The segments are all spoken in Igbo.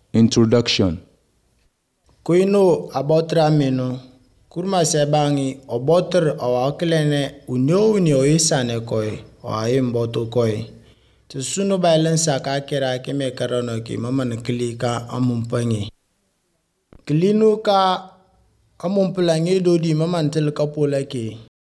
Introduction. Kuino abotra meno kurma sebangi obotr awaklene unyo isane koy mboto koy tsuno bailen saka kera keme karono ki maman klika amumpangi klinu ka amumplangi dodi maman tel kapola ki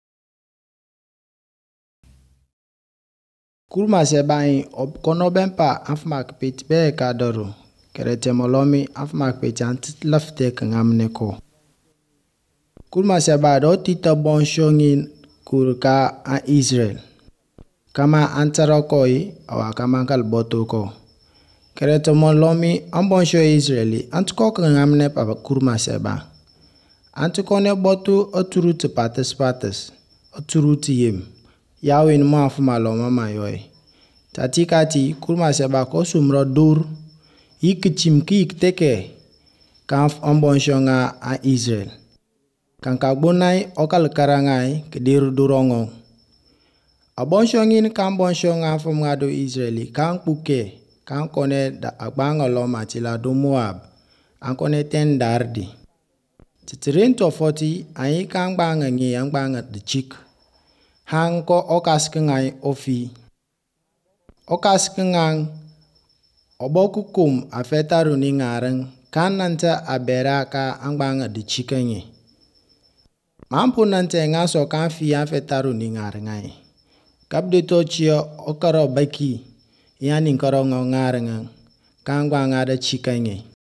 kurma sebangi kono bempa afmak pit be kadoro kerete molomi afmak pit antit lafte kangamne ko kurma sebado tita bonshongin kurka a Israel kama antarokoi awa kama kalboto ko kerete molomi ambonsho Israeli antko kangamne pa kurma seba antko ne botu oturut pates oturut yem yawin mo afumalo mama yoy tatikati kurma seba ko sumro dur ikichim teke kanf ambonsho nga a Israel kanka bonai okal karangai kedir durongo abonshongin kan bonshonga fom ngado Israeli kan puke kan kone da agbango lo matila do Moab an kone ten dardi titrin to 40 ai kan banga ngi an banga de chik hang ko okas ngai ofi okas ngang obokukum afetaru ni ngarang kan nanta aberaka an banga de chikenye mampu nante ngaso kan fi afetaru ni ngarangai kabde to chio okaro baki yani nkaro ngaranga kan gwa ngada chikenye